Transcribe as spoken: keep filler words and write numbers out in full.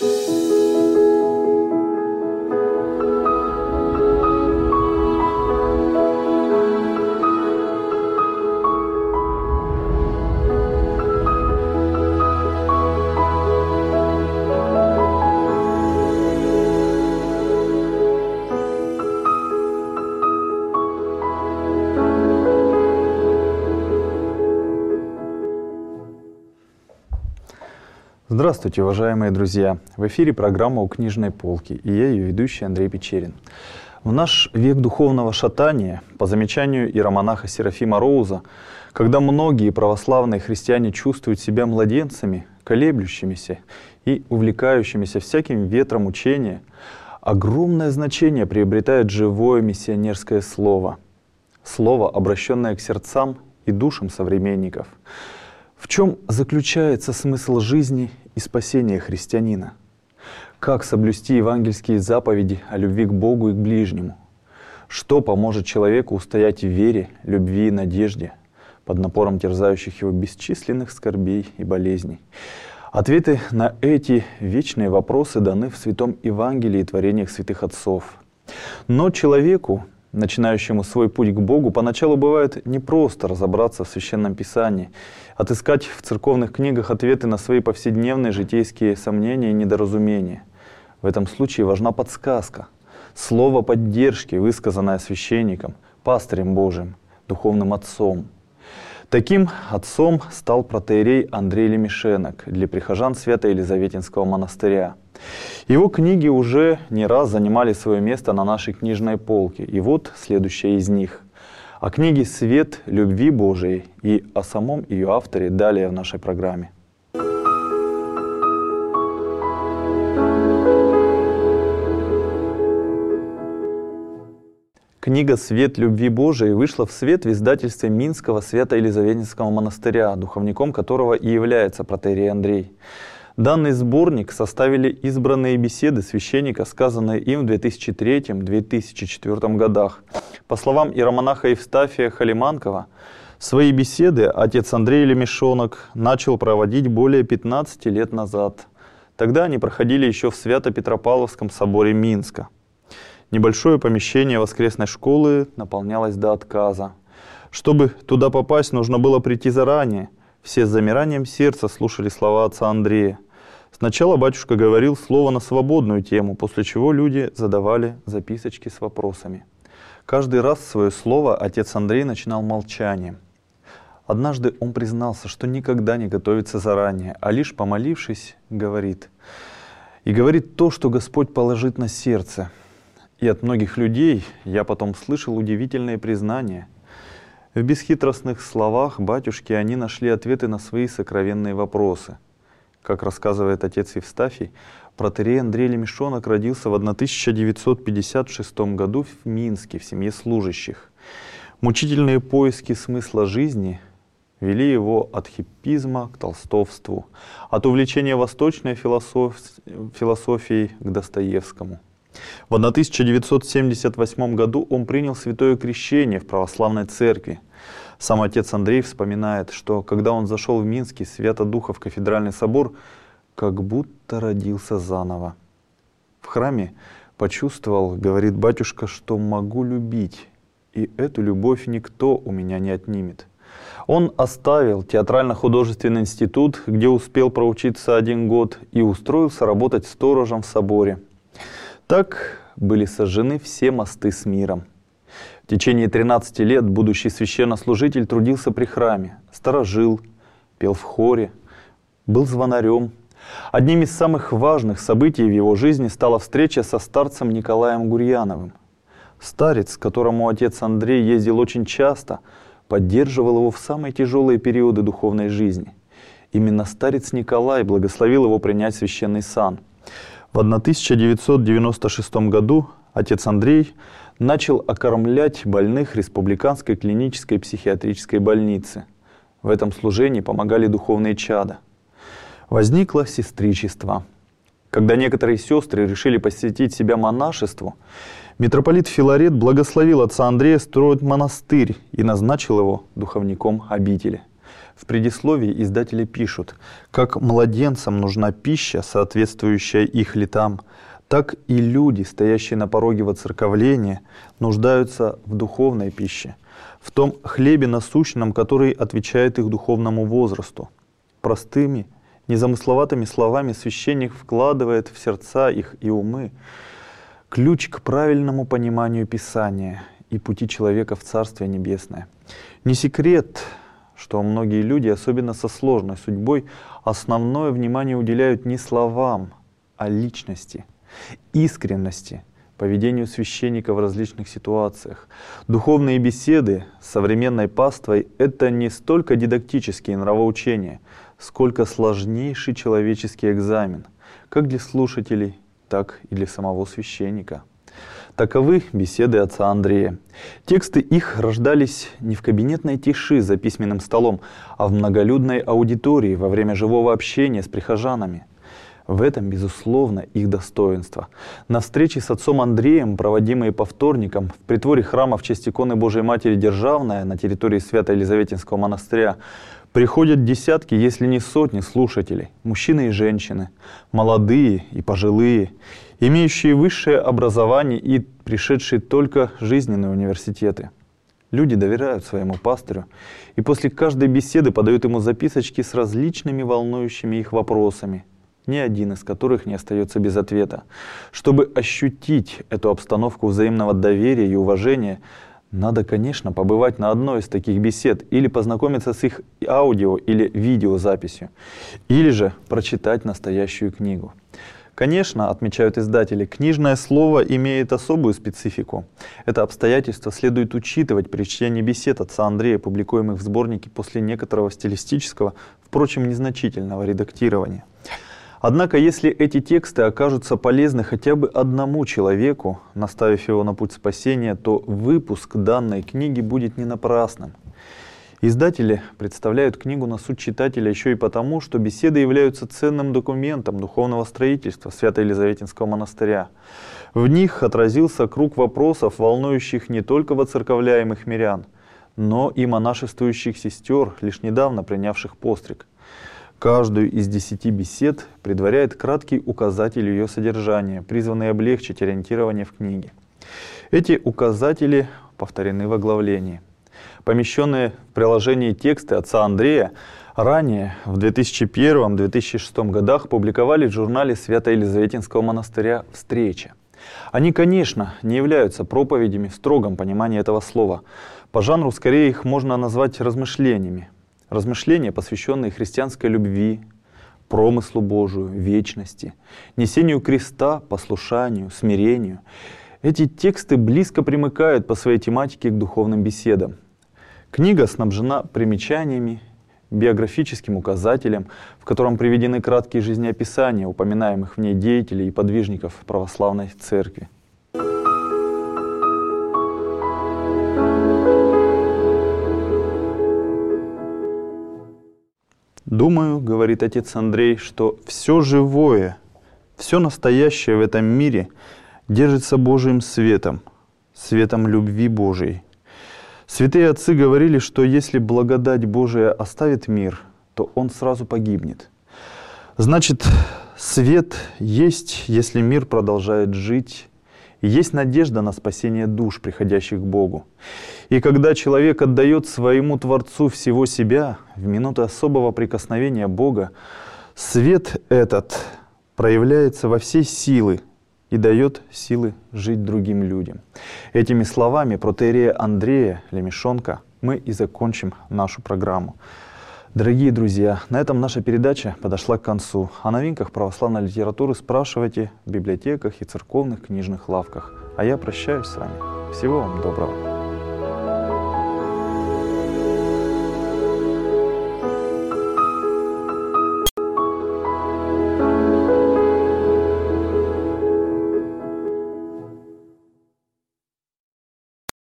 Здравствуйте, уважаемые друзья! В эфире программа «У книжной полки» и я, ее ведущий Андрей Печерин. В наш век духовного шатания, по замечанию иеромонаха Серафима Роуза, когда многие православные христиане чувствуют себя младенцами, колеблющимися и увлекающимися всяким ветром учения, огромное значение приобретает живое миссионерское слово. Слово, обращенное к сердцам и душам современников. В чем заключается смысл жизни и спасения христианина? Как соблюсти евангельские заповеди о любви к Богу и к ближнему? Что поможет человеку устоять в вере, любви и надежде под напором терзающих его бесчисленных скорбей и болезней? Ответы на эти вечные вопросы даны в Святом Евангелии и творениях святых отцов. Но человеку, начинающему свой путь к Богу, поначалу бывает непросто разобраться в Священном Писании, отыскать в церковных книгах ответы на свои повседневные житейские сомнения и недоразумения. В этом случае важна подсказка, слово поддержки, высказанное священником, пастырем Божиим, духовным отцом. Таким отцом стал протоиерей Андрей Лемешенок для прихожан Свято-Елизаветинского монастыря. Его книги уже не раз занимали свое место на нашей книжной полке, и вот следующая из них. О книге «Свет любви Божией» и о самом ее авторе далее в нашей программе. Книга «Свет любви Божией» вышла в свет в издательстве Минского Свято-Елизаветинского монастыря, духовником которого и является протоиерей Андрей. Данный сборник составили избранные беседы священника, сказанные им в две тысячи третьем — две тысячи четвёртом годах. По словам иеромонаха Евстафия Халиманкова, свои беседы отец Андрей Лемешенок начал проводить более пятнадцати лет назад. Тогда они проходили еще в Свято-Петропавловском соборе Минска. Небольшое помещение воскресной школы наполнялось до отказа. Чтобы туда попасть, нужно было прийти заранее. Все с замиранием сердца слушали слова отца Андрея. Сначала батюшка говорил слово на свободную тему, после чего люди задавали записочки с вопросами. Каждый раз свое слово отец Андрей начинал молчанием. Однажды он признался, что никогда не готовится заранее, а лишь помолившись, говорит. И говорит то, что Господь положит на сердце. И от многих людей я потом слышал удивительные признания. В бесхитростных словах батюшки они нашли ответы на свои сокровенные вопросы. Как рассказывает отец Евстафий, протоиерей Андрей Лемешенок родился в тысяча девятьсот пятьдесят шестом году в Минске, в семье служащих. Мучительные поиски смысла жизни вели его от хиппизма к толстовству, от увлечения восточной философ... философией к Достоевскому. В тысяча девятьсот семьдесят восьмом году он принял святое крещение в православной церкви. Сам отец Андрей вспоминает, что когда он зашел в Минский Свято-Духов кафедральный собор, как будто родился заново. В храме почувствовал, говорит батюшка, что могу любить, и эту любовь никто у меня не отнимет. Он оставил театрально-художественный институт, где успел проучиться один год, и устроился работать сторожем в соборе. Так были сожжены все мосты с миром. В течение тринадцати лет будущий священнослужитель трудился при храме, сторожил, пел в хоре, был звонарем. Одним из самых важных событий в его жизни стала встреча со старцем Николаем Гурьяновым. Старец, к которому отец Андрей ездил очень часто, поддерживал его в самые тяжелые периоды духовной жизни. Именно старец Николай благословил его принять священный сан. В тысяча девятьсот девяносто шестом году отец Андрей начал окормлять больных Республиканской клинической психиатрической больницы. В этом служении помогали духовные чада. Возникло сестричество. Когда некоторые сестры решили посвятить себя монашеству, митрополит Филарет благословил отца Андрея строить монастырь и назначил его духовником обители. В предисловии издатели пишут: «Как младенцам нужна пища, соответствующая их летам, так и люди, стоящие на пороге воцерковления, нуждаются в духовной пище, в том хлебе насущном, который отвечает их духовному возрасту». Простыми, незамысловатыми словами священник вкладывает в сердца их и умы ключ к правильному пониманию Писания и пути человека в Царствие Небесное. Не секрет, что многие люди, особенно со сложной судьбой, основное внимание уделяют не словам, а личности, искренности, поведению священника в различных ситуациях. Духовные беседы с современной паствой — это не столько дидактические нравоучения, сколько сложнейший человеческий экзамен, как для слушателей, так и для самого священника. Таковы беседы отца Андрея. Тексты их рождались не в кабинетной тиши за письменным столом, а в многолюдной аудитории во время живого общения с прихожанами. В этом, безусловно, их достоинство. На встрече с отцом Андреем, проводимые по вторникам в притворе храма в честь иконы Божией Матери Державная на территории Свято-Елизаветинского монастыря, приходят десятки, если не сотни слушателей, мужчины и женщины, молодые и пожилые, имеющие высшее образование и пришедшие только жизненные университеты. Люди доверяют своему пастырю и после каждой беседы подают ему записочки с различными волнующими их вопросами, ни один из которых не остается без ответа. Чтобы ощутить эту обстановку взаимного доверия и уважения, надо, конечно, побывать на одной из таких бесед или познакомиться с их аудио или видеозаписью, или же прочитать настоящую книгу. Конечно, отмечают издатели, книжное слово имеет особую специфику. Это обстоятельство следует учитывать при чтении бесед отца Андрея, публикуемых в сборнике после некоторого стилистического, впрочем, незначительного редактирования. Однако, если эти тексты окажутся полезны хотя бы одному человеку, наставив его на путь спасения, то выпуск данной книги будет не напрасным. Издатели представляют книгу на суд читателя еще и потому, что беседы являются ценным документом духовного строительства Свято-Елизаветинского монастыря. В них отразился круг вопросов, волнующих не только воцерковляемых мирян, но и монашествующих сестер, лишь недавно принявших постриг. Каждую из десяти бесед предваряет краткий указатель ее содержания, призванный облегчить ориентирование в книге. Эти указатели повторены в оглавлении. Помещенные в приложении тексты отца Андрея ранее, в две тысячи первом — две тысячи шестом годах, публиковали в журнале Свято-Елизаветинского монастыря «Встреча». Они, конечно, не являются проповедями в строгом понимании этого слова. По жанру скорее их можно назвать размышлениями. Размышления, посвященные христианской любви, промыслу Божию, вечности, несению креста, послушанию, смирению. Эти тексты близко примыкают по своей тематике к духовным беседам. Книга снабжена примечаниями, биографическим указателем, в котором приведены краткие жизнеописания упоминаемых в ней деятелей и подвижников православной церкви. «Думаю, — говорит отец Андрей, — что все живое, все настоящее в этом мире держится Божьим светом, светом любви Божией. Святые отцы говорили, что если благодать Божия оставит мир, то он сразу погибнет. Значит, свет есть, если мир продолжает жить, и есть надежда на спасение душ, приходящих к Богу. И когда человек отдает своему Творцу всего себя, в минуты особого прикосновения Бога, свет этот проявляется во всей силы и дает силы жить другим людям». Этими словами протоиерея Андрея Лемешонка мы и закончим нашу программу. Дорогие друзья, на этом наша передача подошла к концу. О новинках православной литературы спрашивайте в библиотеках и церковных книжных лавках. А я прощаюсь с вами. Всего вам доброго.